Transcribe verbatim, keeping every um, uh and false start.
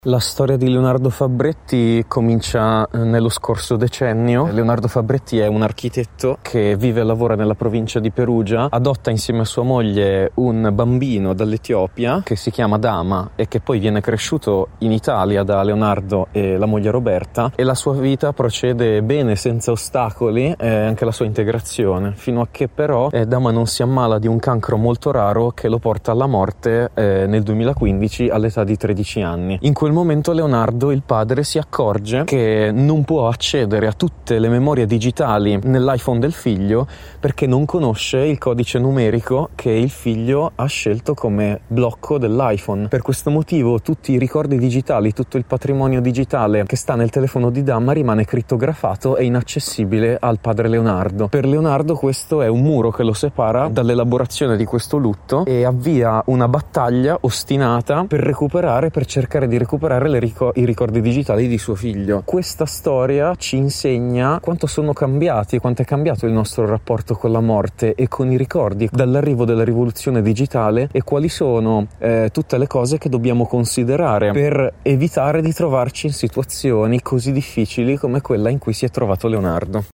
La storia di Leonardo Fabretti comincia nello scorso decennio. Leonardo Fabretti è un architetto che vive e lavora nella provincia di Perugia, adotta insieme a sua moglie un bambino dall'Etiopia che si chiama Dama e che poi viene cresciuto in Italia da Leonardo e la moglie Roberta, e la sua vita procede bene, senza ostacoli, e anche la sua integrazione, fino a che però eh, Dama non si ammala di un cancro molto raro che lo porta alla morte eh, nel duemilaquindici all'età di tredici anni. In quel momento Leonardo, il padre, si accorge che non può accedere a tutte le memorie digitali nell'iPhone del figlio perché non conosce il codice numerico che il figlio ha scelto come blocco dell'iPhone. Per questo motivo tutti i ricordi digitali, tutto il patrimonio digitale che sta nel telefono di Dama rimane crittografato e inaccessibile al padre Leonardo. Per Leonardo questo è un muro che lo separa dall'elaborazione di questo lutto e avvia una battaglia ostinata per recuperare, per cercare di recuperare le ric- i ricordi digitali di suo figlio. Questa storia ci insegna quanto sono cambiati e quanto è cambiato il nostro rapporto con la morte e con i ricordi dall'arrivo della rivoluzione digitale, e quali sono eh, tutte le cose che dobbiamo considerare per evitare di trovarci in situazioni così difficili come quella in cui si è trovato Leonardo.